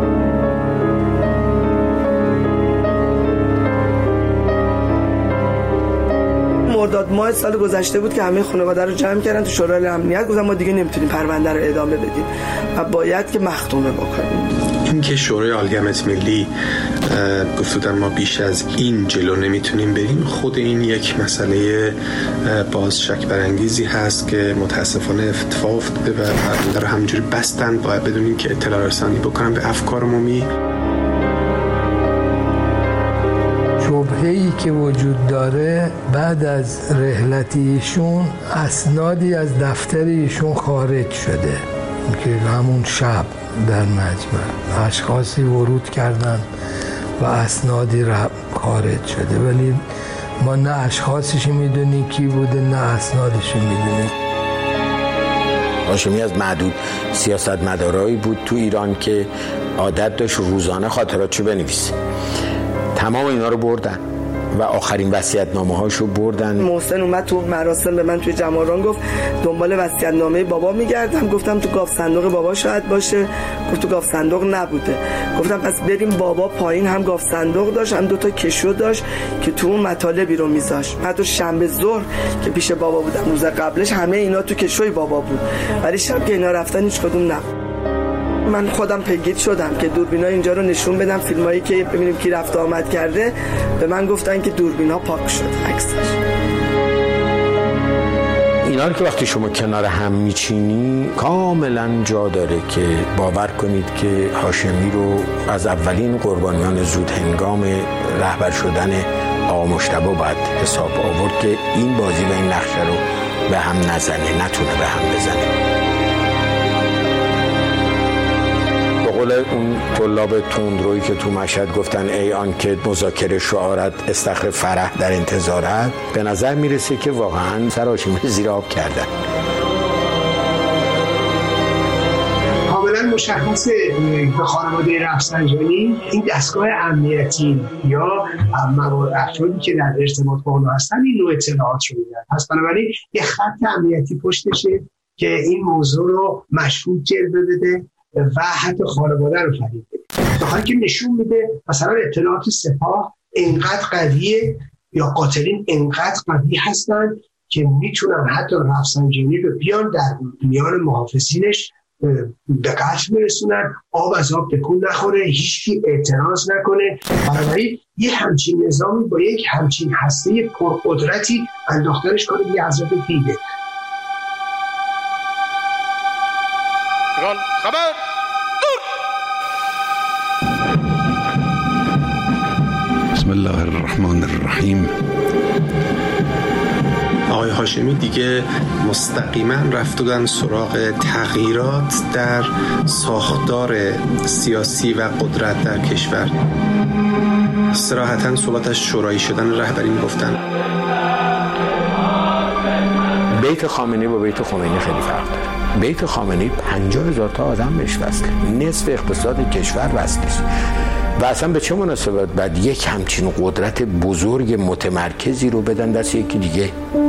مرداد ماه سال گذشته بود که همه خانواده رو جمع کردن تو شورای امنیت، گفتن ما دیگه نمیتونیم پرونده رو ادامه بدیم و باید که مختومه بکنیم. این که شورای عالگمت ملی گفتن ما بیش از این جلو نمیتونیم بریم، خود این یک مسئله باز شک برانگیزی هست که متاسفانه اتفاق افتاده و پرونده رو همینجوری بستن. باید بدونیم که اطلاع رسانی بکنن به افکار عمومی. شبهه‌ای که وجود داره بعد از رحلت ایشون اسنادی از دفتر ایشون خارج شده که همون شب در مجمع اشخاصی ورود کردن و اسنادی را خارج شده، ولی ما نه اشخاصش میدونیم کی بوده نه اسنادش میدونیم. هاشمی از معدود سیاستمدارایی بود تو ایران که عادت داشت روزانه خاطراتشو بنویسه. تمام اینا رو بردن و آخرین وصیت‌نامه هاشو بردن. محسن اومد تو مراسم به من توی جماران گفت دنبال وصیت‌نامه بابا میگردم. گفتم تو گاف صندوق بابا شاید باشه. گفت تو گاف صندوق نبوده. گفتم پس بریم بابا پایین هم گاف صندوق داشت هم دوتا کشو داشت که تو اون مطالبی رو میذاشت. حتی شنبه ظهر که پیش بابا بودم روز قبلش همه اینا تو کشوی بابا بود، ولی شب که اینا رفتن هیچ کدوم نبود. من خودم پیگیر شدم که دوربینا اینجا رو نشون بدم، فیلمایی که ببینیم کی رفت آمد کرده. به من گفتن که دوربینا پاک شد عکسش. اینا اینا رو که وقتی شما کنار هم میچینی کاملا جا داره که باور کنید که هاشمی رو از اولین قربانیان زود هنگام رهبر شدن آقا مجتبی باید حساب آورد که این بازی و این نقشه رو به هم نزنه، نتونه به هم بزنه. به قول اون طلاب تندرویی که تو مشهد گفتن ای آن که مذاکره شعارت استخر فرح در انتظارت، به نظر میرسه که واقعا سر هاشمی زیر آب کردن. کاملا مشخصه به خانواده رفسنجانی این دستگاه امنیتی یا افرادی که در ارتباط با اونها هستن این نوع اطلاعات رو میدن. پس بنابراین یه خط امنیتی پشتشه که این موضوع رو مشکوک جلوه بده و حتی خانواده رو فریب بده. به حالی که نشون میده مثلا اطلاعات سپاه اینقدر قویه یا قاتلین اینقدر قوی هستن که میتونن حتی رفسنجانی رو بیان در میان محافظینش به قتل برسونن، آب از آب تکون نخوره، هیچکی اعتراض نکنه. بنابراین یه همچین نظامی با یک همچین هسته پرقدرتی انداختنش کار بی حضرت دیده. خبر بسم الله الرحمن الرحیم. آقای هاشمی دیگه مستقیما رفتن سراغ تغییرات در ساختار سیاسی و قدرت در کشور. صراحتاً صحبتش شورایی شدن رهبری میگفتن. بیت خامنه‌ای با بیت خمینی خیلی فرق داره. بیت خامنه‌ای پنجاه هزار تا آدم بهش وصله، نصف اقتصاد کشور وصله است. و اصلا به چه مناسبت بعد یک همچین قدرت بزرگ متمرکزی رو بدن دست یکی دیگه؟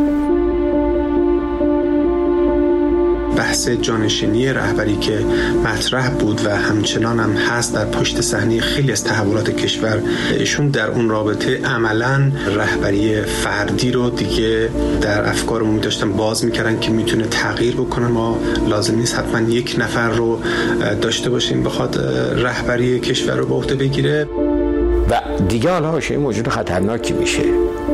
بحث جانشینی رهبری که مطرح بود و همچنان هم هست در پشت صحنه خیلی از تحولات کشور، ایشون در اون رابطه عملاً رهبری فردی رو دیگه در افکارمون داشتن باز میکردن که میتونه تغییر بکنه. ما لازم نیست حتما یک نفر رو داشته باشیم بخواد رهبری کشور رو به عهده بگیره. و دیگه حالا هاشمی موجود خطرناکی میشه.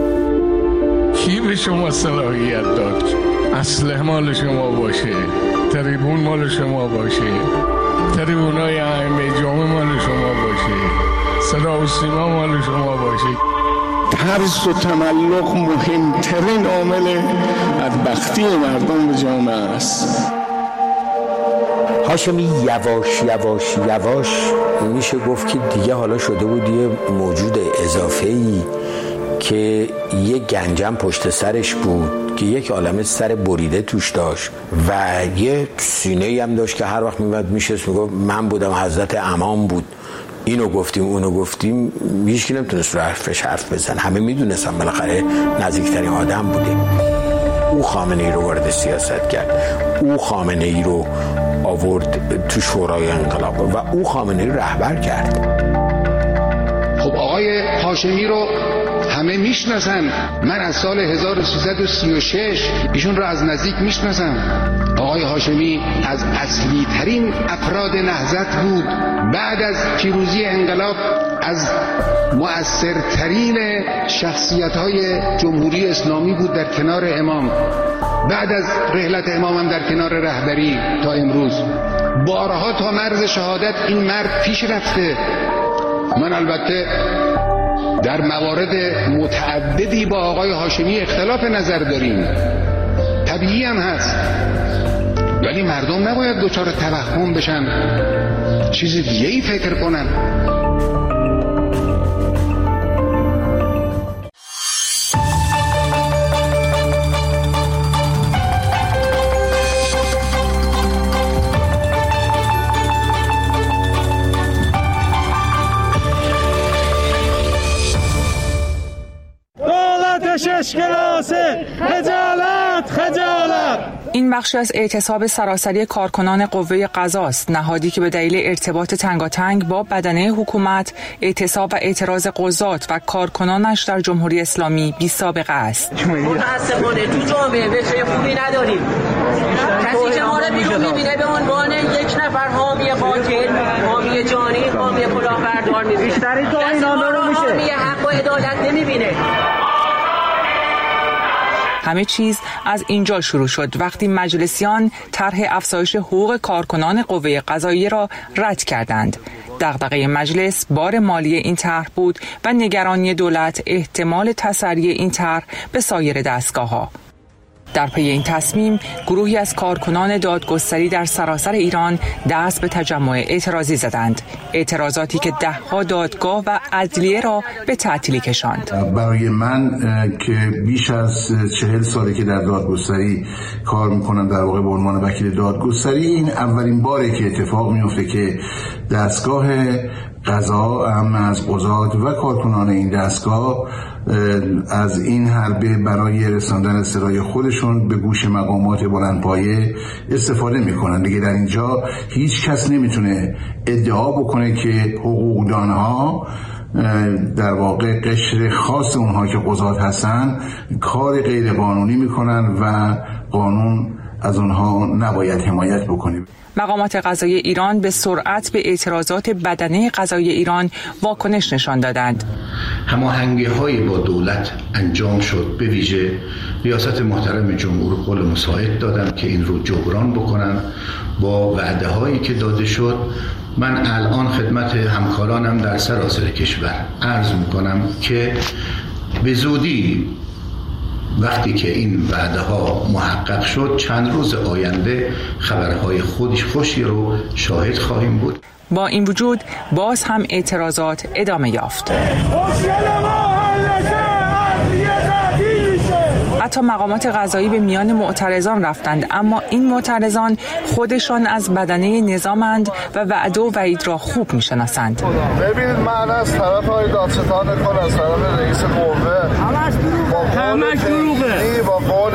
کی به شما صلاحیت داد اسلحه مال شما باشه، تریبون مال شما باشه، تریبونای ائمه جامع مال شما باشه، صدا و سیما مال شما باشه؟ ترس و تملق مهمترین عامل بدبختی مردم به جامعه است. هاشمی یواش یواش یواش میشه گفت که دیگه حالا شده بود یه موجود اضافه‌ای که یه گنجم پشت سرش بود که یک عالمه سر بریده توش داشت و یه سینه‌ای هم داشت که هر وقت میومد میشست میگفت من بودم، حضرت امام بود، اینو گفتیم اونو گفتیم. هیچ کی نمیتونست رو حرفش حرف بزن، همه میدونستن بالاخره نزدیکترین آدم بوده. او خامنه‌ای رو وارد سیاست کرد، او خامنه‌ای رو آورد تو شورای انقلاب و او خامنه‌ای رو رهبر کرد. خب آقای هاشمی رو همه میشناسن. من از سال هزار و سیصد و سی و شش ایشون رو از نزدیک میشناسم. آقای هاشمی از اصلی ترین افراد نهضت بود. بعد از پیروزی انقلاب از مؤثرترین شخصیت های جمهوری اسلامی بود در کنار امام. بعد از رحلت امام هم در کنار رهبری تا امروز بارها تا مرز شهادت این مرد پیش رفته. من البته در موارد متعددی با آقای هاشمی اختلاف نظر داریم، طبیعی هم هست، ولی مردم نباید دچار توهم بشن، چیز دیگه ای فکر کنن. خجالت خجالت. این بخشی از اعتصاب سراسری کارکنان قوه قضا است، نهادی که به دلیل ارتباط تنگاتنگ با بدنه حکومت، اعتصاب و اعتراض قضات و کارکنانش در جمهوری اسلامی بی سابقه است. متاسفانه تو جامعه بچه خوبی نداریم. کسی که ما رو بیرون میبینه به عنوان یک نفر حامی قاتل، حامی جانی، حامی کلاهبردار میبینه. بیشتری تو اینا رو حامی حق و عدالت نمیبینه. همه چیز از اینجا شروع شد وقتی مجلسیان طرح افزایش حقوق کارکنان قوه قضاییه را رد کردند. دغدغه مجلس بار مالی این طرح بود و نگرانی دولت احتمال تسری این طرح به سایر دستگاه‌ها. در پی این تصمیم گروهی از کارکنان دادگستری در سراسر ایران دست به تجمع اعتراضی زدند. اعتراضاتی که دهها دادگاه و عدلیه را به تعطیلی کشاند. برای من که بیش از چهل ساله که در دادگستری کار میکنم، در واقع به عنوان وکیل دادگستری، این اولین باره که اتفاق میفته که دستگاه قضا، هم از قضات و کارکنان این دستگاه از این حربه برای رساندن صدای خودشون به گوش مقامات بلندپایه استفاده میکنن. دیگه در اینجا هیچ کس نمیتونه ادعا بکنه که حقوقدانها در واقع قشر خاص اونها که قضات هستن کار غیر قانونی میکنن و قانون از اونها نباید حمایت بکنه. مقامات قضایی ایران به سرعت به اعتراضات بدنه قضایی ایران واکنش نشان دادند. هماهنگی‌های با دولت انجام شد، به ویژه ریاست محترم جمهور قول مساعد دادن که این رو جبران بکنن با وعده هایی که داده شد. من الان خدمت همکارانم در سراسر کشور عرض میکنم که به زودی وقتی که این وعده ها محقق شد، چند روز آینده خبرهای خودش خوشی رو شاهد خواهیم بود. با این وجود باز هم اعتراضات ادامه یافت. حتی مقامات قضایی به میان معترضان رفتند، اما این معترضان خودشان از بدنه نظامند و وعده و وعید را خوب میشناسند. ببینید من از طرف های دادستان کل، از طرف رئیس قوه همش دروغه با قول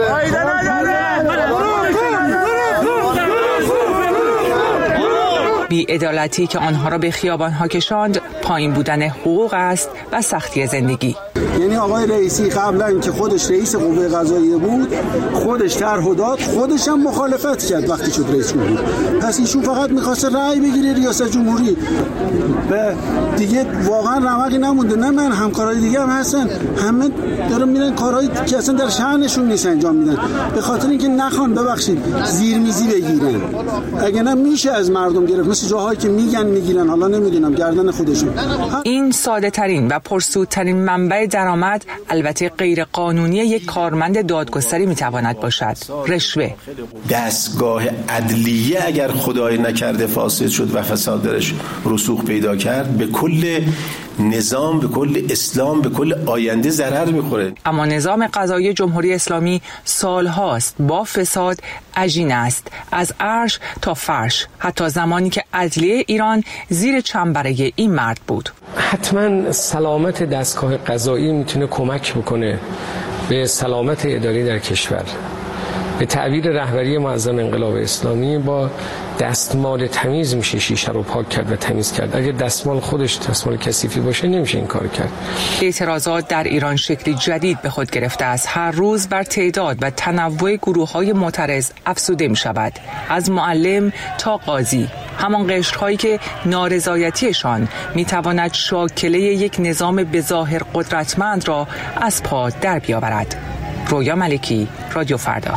بی‌عدالتی که آنها را به خیابان‌ها کشاند پایین بودن حقوق است و سختی زندگی. یعنی آقای رئیسی قبلا که خودش رئیس قوه قضاییه بود، خودش طرح داد، خودش هم مخالفت کرد وقتی شد رئیس جمهور. پس ایشون فقط می‌خواسته رأی بگیره ریاست جمهوری و دیگه واقعا رمقی نمونده. نه من همکارای دیگه هم هستن، همه دارن میرن کارهایی که اصلا در شأنشون نیست انجام میدن، به خاطر اینکه نخوان ببخشید زیرمیزی بگیرن. اگه نه میشه از مردم گرفت، مثل جاهایی که میگن میگیرن، حالا نمیدونم گردن خودشون. این ساده ترین و پرسودترین منبع درآمد البته غیر قانونی یک کارمند دادگستری میتواند باشد: رشوه. دستگاه عدلیه اگر خدای نکرده فاسد شد و فساد درش رسوخ پیدا کرد، به کل نظام، به کل اسلام، به کل آینده ضرر میخوره. اما نظام قضایی جمهوری اسلامی سالهاست با فساد عجین است، از عرش تا فرش، حتی زمانی که عدلیه ایران زیر چنبره این مرد بود. حتما سلامت دستگاه قضایی میتونه کمک بکنه به سلامت اداری در کشور. به تعبیر رهبری معظم انقلاب اسلامی با دستمال تمیز میشه شیشه رو پاک کرد و تمیز کرد. اگه دستمال خودش دستمال کثیفی باشه نمیشه این کار کرد. اعتراضات در ایران شکلی جدید به خود گرفته است. هر روز بر تعداد و تنوع گروه‌های معترض افزوده می‌شود. از معلم تا قاضی، همان قشرهایی که نارضایتیشان میتواند شاکله یک نظام بظاهر قدرتمند را از پا در بیاورد. رویا ملکی، رادیو فردا.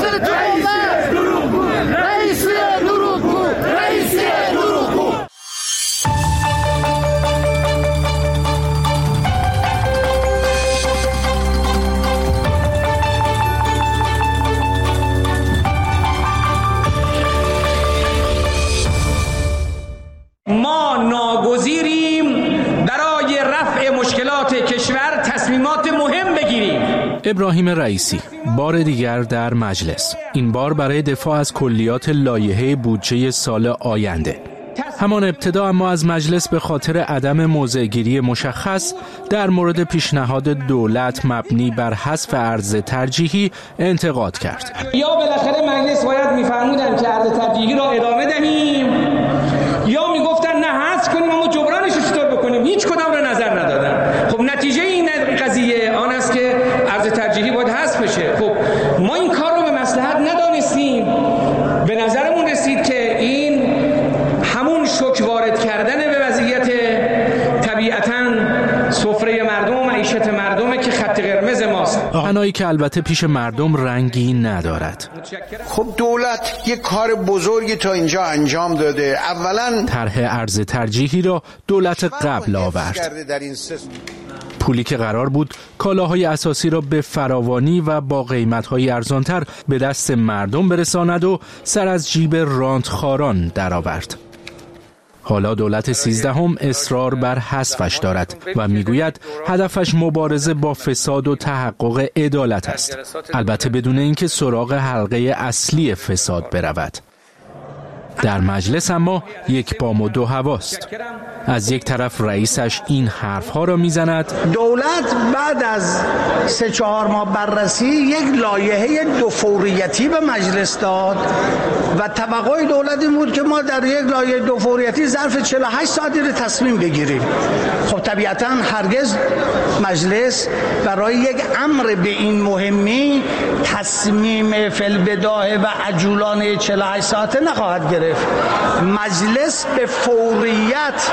ما ناگزیریم برای رفع مشکلات کشور تصمیمات مهم بگیریم. ابراهیم رئیسی بار دیگر در مجلس، این بار برای دفاع از کلیات لایحه بودجه سال آینده. همان ابتدا اما از مجلس به خاطر عدم موضع‌گیری مشخص در مورد پیشنهاد دولت مبنی بر حذف ارز ترجیحی انتقاد کرد. یا بالاخره مجلس باید می‌فرمودن که ارز ترجیحی را ادامه دهیم، یا میگفتن نه حذف کنیم اما جبرانش رو چطور بکنیم. هیچ کدام را نظر ندادن. خب نتیجه این قضیه آن است که ارز ترجیحی باید حذف بشه. خب ما این کار رو به مصلحت ندانستیم. به نظرمون رسید که این همون شوک وارد کردن به وضعیت طبیعتاً سفره مردم و معیشت مردمه که خط قرمز ماست. بنایی که البته پیش مردم رنگی ندارد. خب دولت یک کار بزرگی تا اینجا انجام داده. اولا طرح ارز ترجیحی را دولت قبل آورد. پولی که قرار بود کالاهای اساسی را به فراوانی و با قیمت‌های ارزانتر به دست مردم برساند و سر از جیب رانتخواران درآورد. حالا دولت سیزدهم اصرار بر حذفش دارد و میگوید هدفش مبارزه با فساد و تحقق عدالت است، البته بدون اینکه سراغ حلقه اصلی فساد برود. در مجلس اما یک بام و دو هواست. از یک طرف رئیسش این حرفها را میزند: دولت بعد از سه چهار ماه بررسی یک لایحه دو فوریتی به مجلس داد و توقع دولت این بود که ما در یک لایحه دو فوریتی ظرف چهل و هشت ساعتی رو تصمیم بگیریم. خب طبیعتا هرگز مجلس برای یک امر به این مهمی تصمیم فی‌البداهه و عجولانه چهل و هشت ساعته نخواهد گرفت. مجلس به فوریت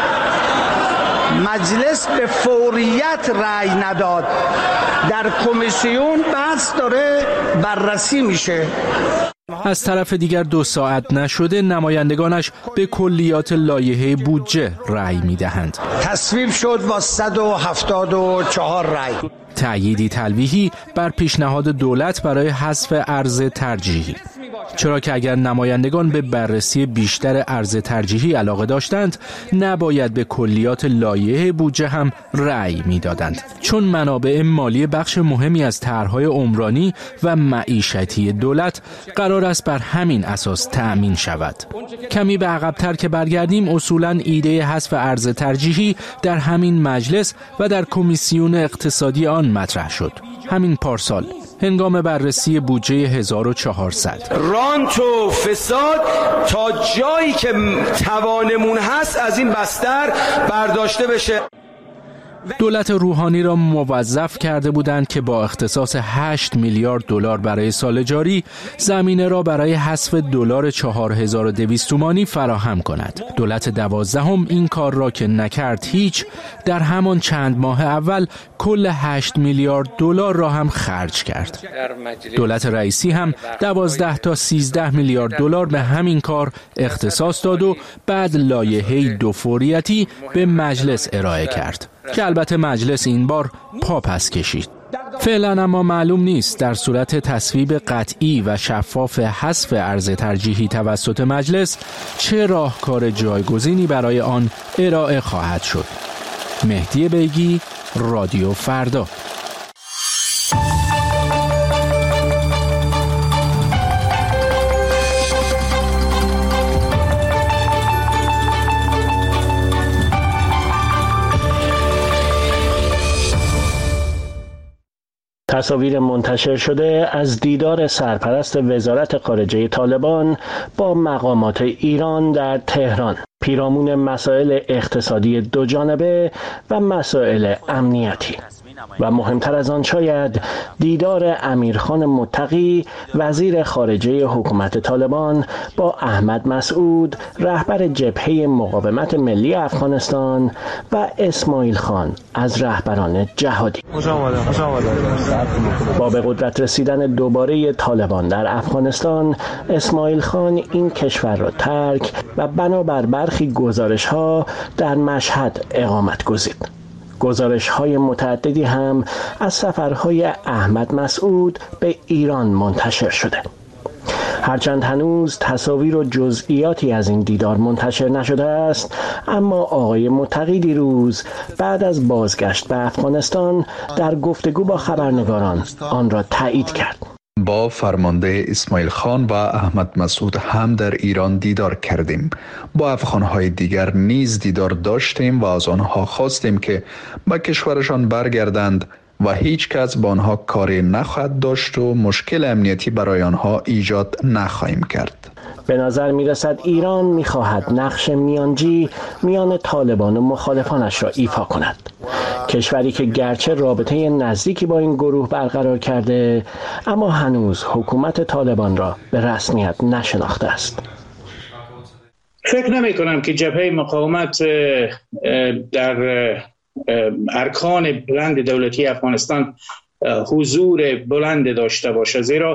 مجلس به فوریت رأی نداد. در کمیسیون بحث داره بررسی میشه. از طرف دیگر دو ساعت نشده نمایندگانش به کلیات لایحه بودجه رأی میدهند. تصویب شد با صد و هفتاد و چهار رأی. تأییدی تلویحی بر پیشنهاد دولت برای حذف ارز ترجیحی، چرا که اگر نمایندگان به بررسی بیشتر ارز ترجیحی علاقه داشتند نباید به کلیات لایحه بودجه هم رأی میدادند، چون منابع مالی بخش مهمی از طرح‌های عمرانی و معیشتی دولت قرار است بر همین اساس تأمین شود. کمی به عقب‌تر که برگردیم، اصولاً ایده حذف ارز ترجیحی در همین مجلس و در کمیسیون اقتصادی آن مطرح شد. همین پارسال هنگام بررسی بودجه هزار و چهارصد. رانت و فساد تا جایی که توانمون هست از این بستر برداشته بشه. دولت روحانی را موظف کرده بودند که با اختصاص هشت میلیارد دلار برای سال جاری زمینه را برای حذف دلار چهار هزار و دویست تومانی فراهم کند. دولت دوازدهم این کار را که نکرد هیچ، در همان چند ماه اول کل هشت میلیارد دلار را هم خرج کرد. دولت رئیسی هم دوازده تا سیزده میلیارد دلار به همین کار اختصاص داد و بعد لایحه دو فوریتی به مجلس ارائه کرد که البته مجلس این بار پا پس کشید. فعلا اما معلوم نیست در صورت تصویب قطعی و شفاف حذف ارز ترجیحی توسط مجلس چه راهکار جایگزینی برای آن ارائه خواهد شد. مهدی بیگی، رادیو فردا. تصاویر منتشر شده از دیدار سرپرست وزارت خارجه طالبان با مقامات ایران در تهران پیرامون مسائل اقتصادی دوجانبه و مسائل امنیتی و مهمتر از آن شاید دیدار امیرخان متقی وزیر خارجه حکومت طالبان با احمد مسعود رهبر جبهه مقاومت ملی افغانستان و اسماعیل خان از رهبران جهادی. با به قدرت رسیدن دوباره طالبان در افغانستان، اسماعیل خان این کشور را ترک و بنابر برخی گزارش‌ها در مشهد اقامت گزید. گزارش‌های متعددی هم از سفرهای احمد مسعود به ایران منتشر شده. هرچند هنوز تصاویر و جزئیاتی از این دیدار منتشر نشده است، اما آقای متقی دیروز بعد از بازگشت به افغانستان در گفتگو با خبرنگاران آن را تایید کرد. با فرمانده اسماعیل خان و احمد مسعود هم در ایران دیدار کردیم. با افغانهای دیگر نیز دیدار داشتیم و از آنها خواستیم که به کشورشان برگردند و هیچ کس با آنها کاری نخواهد داشت و مشکل امنیتی برای آنها ایجاد نخواهیم کرد. به نظر می رسد ایران می خواهد نقش میانجی میان طالبان و مخالفانش را ایفا کند. کشوری که گرچه رابطه نزدیکی با این گروه برقرار کرده، اما هنوز حکومت طالبان را به رسمیت نشناخته است. فکر نمی کنم که جبهه مقاومت در ارکان بلند دولتی افغانستان حضور بلند داشته باشه، زیرا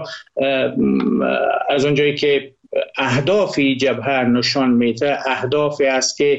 از اونجایی که اهدافی جبهه نشان میده اهدافی است که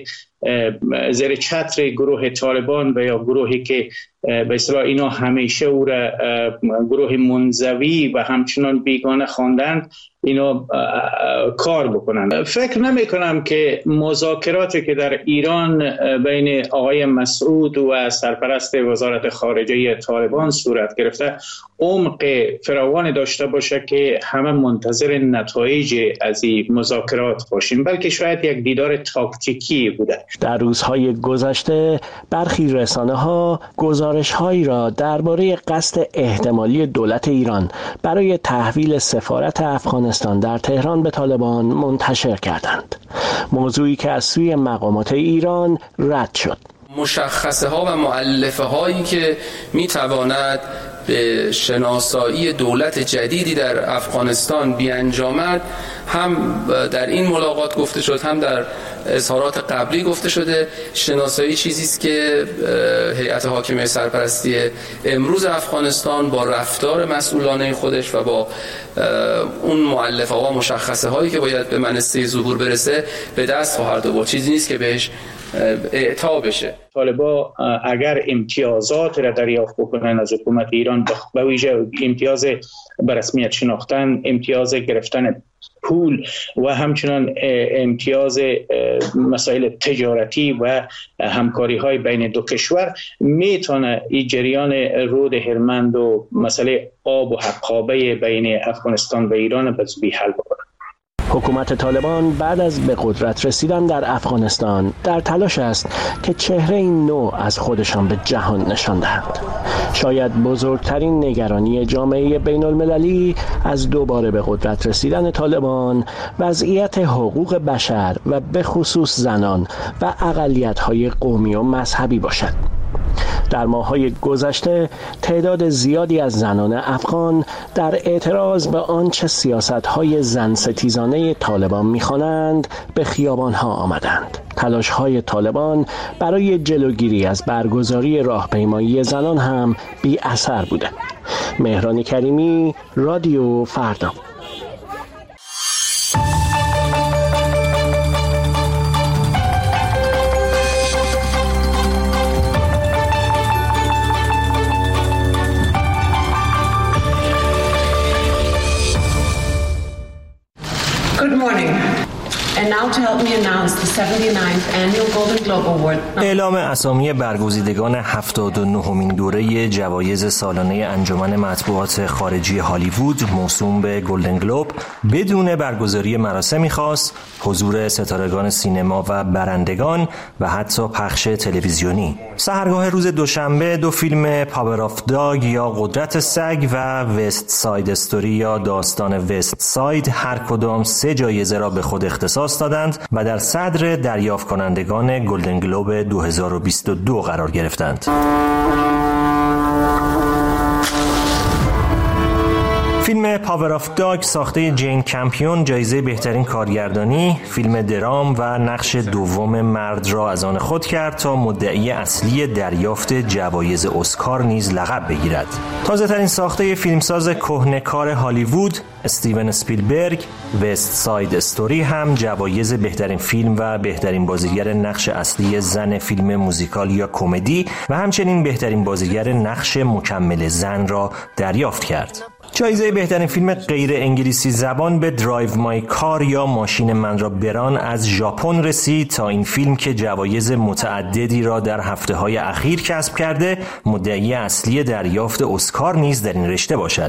زیر چتر گروه طالبان و یا گروهی که به اصطلاح اینا همیشه او را گروه منزوی و همچنان بیگانه خواندند اینا کار بکنند. فکر نمی کنم که مذاکراتی که در ایران بین آقای مسعود و سرپرست وزارت خارجه طالبان صورت گرفته عمق فراوانی داشته باشه که همه منتظر نتایج از این مذاکرات باشیم، بلکه شاید یک دیدار تاکتیکی بوده. در روزهای گذشته برخی رسانه‌ها گزارش‌هایی را درباره قصد احتمالی دولت ایران برای تحویل سفارت افغانستان در تهران به طالبان منتشر کردند، موضوعی که از سوی مقامات ایران رد شد. مشخصه ها و مؤلفه هایی که می تواند به شناسایی دولت جدیدی در افغانستان بیانجامد هم در این ملاقات گفته شد، هم در اظهارات قبلی گفته شده. شناسایی چیزی است که هیئت حاکمه سرپرستی امروز افغانستان با رفتار مسئولانه خودش و با اون مؤلفه ها و مشخصه هایی که باید به منصه ظهور برسه به دست خواهد آورد. چیزی نیست که بهش اعطا بشه. طالبا اگر امتیازات را دریافت بکنن از حکومت ایران، به ویژه امتیاز به رسمیت شناختن، امتیاز گرفتن پول و همچنان امتیاز مسائل تجارتی و همکاری های بین دو کشور، میتونه این جریان رود هلمند و مسئله آب و حقابه بین افغانستان و ایران به زودی حل بکنه. حکومت طالبان بعد از به قدرت رسیدن در افغانستان در تلاش است که چهره نو از خودشان به جهان نشان دهند. شاید بزرگترین نگرانی جامعه بین المللی از دوباره به قدرت رسیدن طالبان وضعیت حقوق بشر و به خصوص زنان و اقلیت‌های قومی و مذهبی باشد. در ماه‌های گذشته تعداد زیادی از زنان افغان در اعتراض به آنچه سیاست‌های زن ستیزانه طالبان می‌خوانند به خیابان‌ها آمدند. تلاش‌های طالبان برای جلوگیری از برگزاری راهپیمایی زنان هم بی اثر بوده. مهران کریمی، رادیو فردا. Good morning. And now to help me announce the seventy-ninth Annual Golden Globe Award. اعلام اسامی برگزیدگان هفتاد و نهمین دوره جوایز سالانه انجمن مطبوعات خارجی هالیوود موسوم به گلدن گلوب بدون برگزاری مراسمی خاص، حضور ستارگان سینما و برندگان و حتی پخش تلویزیونی. سحرگاه روز دوشنبه دو فیلم پاور آف داگ یا قدرت سگ و وست ساید استوری یا داستان وست ساید هر کدام سه جایزه را به خود اختصاص دادند و در صدر دریافت کنندگان گلدن گلوب دو هزار و بیست و دو قرار گرفتند. فیلم پاور آف داگ ساخته جین کمپیون جایزه بهترین کارگردانی، فیلم درام و نقش دوم مرد را از آن خود کرد تا مدعی اصلی دریافت جوایز اسکار نیز لقب بگیرد. تازه ترین ساخته فیلمساز کهنه‌کار هالیوود استیون اسپیلبرگ، وست ساید استوری هم جوایز بهترین فیلم و بهترین بازیگر نقش اصلی زن فیلم موزیکال یا کمدی و همچنین بهترین بازیگر نقش مکمل زن را دریافت کرد. جایزه بهترین فیلم غیر انگلیسی زبان به درایو مای کار یا ماشین من را بران از ژاپن رسید تا این فیلم که جوایز متعددی را در هفته‌های اخیر کسب کرده مدعی اصلی دریافت اسکار نیز در این رشته باشد.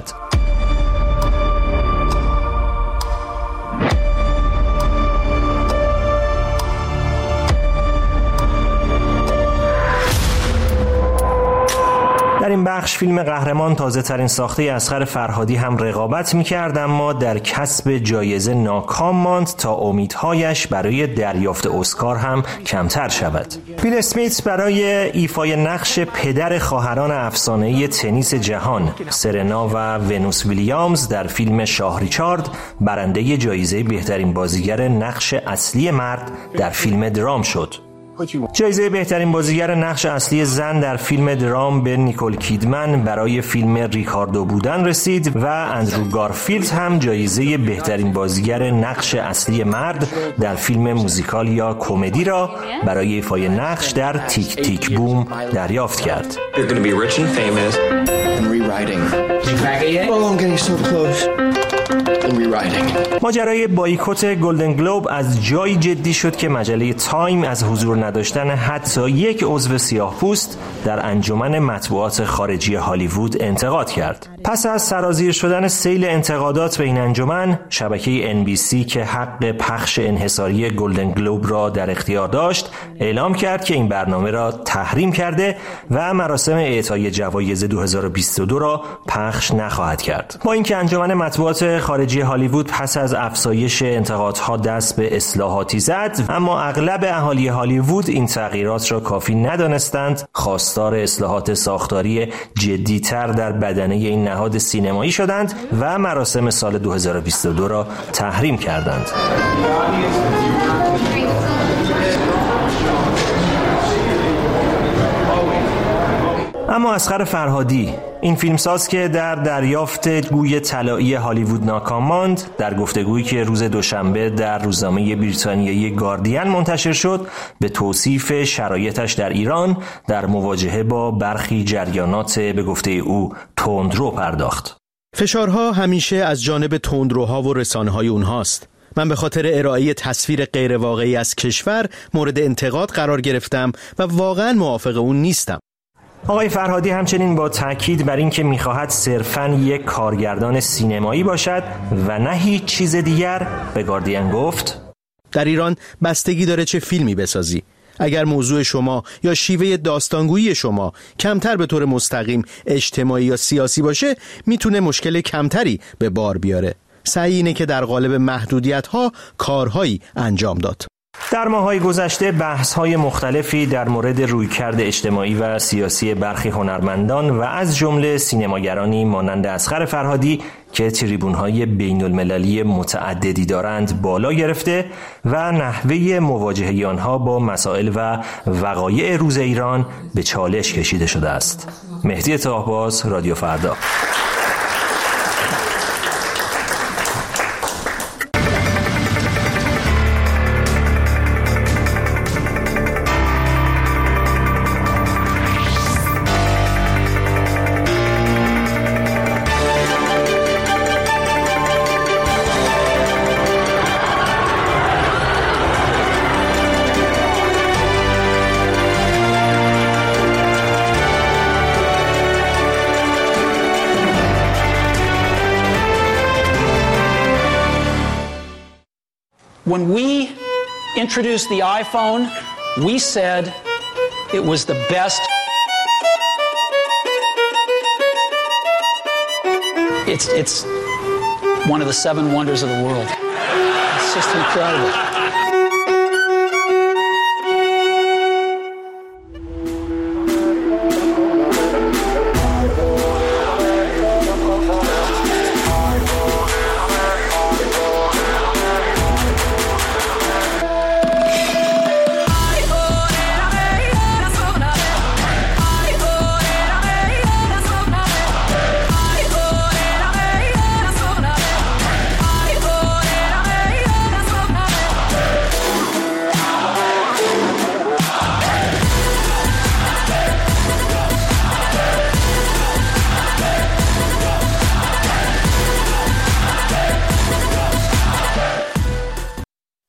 در این بخش فیلم قهرمان تازه ترین ساخته اصغر فرهادی هم رقابت می‌کرد، اما در کسب جایزه ناکام ماند تا امیدهایش برای دریافت اسکار هم کمتر شود. بیل اسمیت برای ایفای نقش پدر خواهران افسانه‌ای تنیس جهان سرنا و ونوس ویلیامز در فیلم شاه ریچارد برنده جایزه بهترین بازیگر نقش اصلی مرد در فیلم درام شد. جایزه بهترین بازیگر نقش اصلی زن در فیلم درام به نیکول کیدمن برای فیلم ریکاردو بودن رسید و اندرو گارفیلد هم جایزه بهترین بازیگر نقش اصلی مرد در فیلم موزیکال یا کمدی را برای ایفای نقش در تیک تیک بوم دریافت کرد. ماجرای بایکوت گلدن گلوب از جایی جدی شد که مجله تایم از حضور نداشتن حتی یک عضو سیاه‌پوست در انجمن مطبوعات خارجی هالیوود انتقاد کرد. پس از سرازیر شدن سیل انتقادات به این انجمن، شبکه ان بی سی که حق پخش انحصاری گلدن گلوب را در اختیار داشت، اعلام کرد که این برنامه را تحریم کرده و مراسم اعطای جوایز دو هزار و بیست و دو را پخش نخواهد کرد. با اینکه انجمن مطبوعات خارجی هالیوود پس از افزایش انتقادها دست به اصلاحاتی زد، اما اغلب اهالی هالیوود این تغییرات را کافی ندانستند، خواستار اصلاحات ساختاری جدی‌تر در بدنه این نهاد سینمایی شدند و مراسم سال دو هزار و بیست و دو را تحریم کردند. اما اصغر فرهادی، این فیلمساز که در دریافت گوی طلایی هالیوود ناکام ماند، در گفتگویی که روز دوشنبه در روزنامه بریتانیایی گاردین منتشر شد، به توصیف شرایطش در ایران در مواجهه با برخی جریانات به گفته او تندرو پرداخت. فشارها همیشه از جانب تندروها و رسانه‌های اونهاست. من به خاطر ارائه تصویر غیر واقعی از کشور مورد انتقاد قرار گرفتم و واقعا موافق اون نیستم. آقای فرهادی همچنین با تاکید بر این که می‌خواهد صرفاً یک کارگردان سینمایی باشد و نه هیچ چیز دیگر، به گاردین گفت: در ایران بستگی داره چه فیلمی بسازی. اگر موضوع شما یا شیوه داستانگویی شما کمتر به طور مستقیم اجتماعی یا سیاسی باشه، میتونه مشکل کمتری به بار بیاره. سعی اینه که در قالب محدودیت‌ها کارهایی انجام داد. در ماه‌های گذشته بحث‌های مختلفی در مورد رویکرد اجتماعی و سیاسی برخی هنرمندان و از جمله سینماگرانی مانند اصغر فرهادی که تریبون‌های بین‌المللی متعددی دارند بالا گرفته و نحوه مواجهه آنها با مسائل و وقایع روز ایران به چالش کشیده شده است. مهدی طاهباز، رادیو فردا. When we introduced the iPhone, we said it was the best. It's, it's one of the seven wonders of the world. It's just incredible.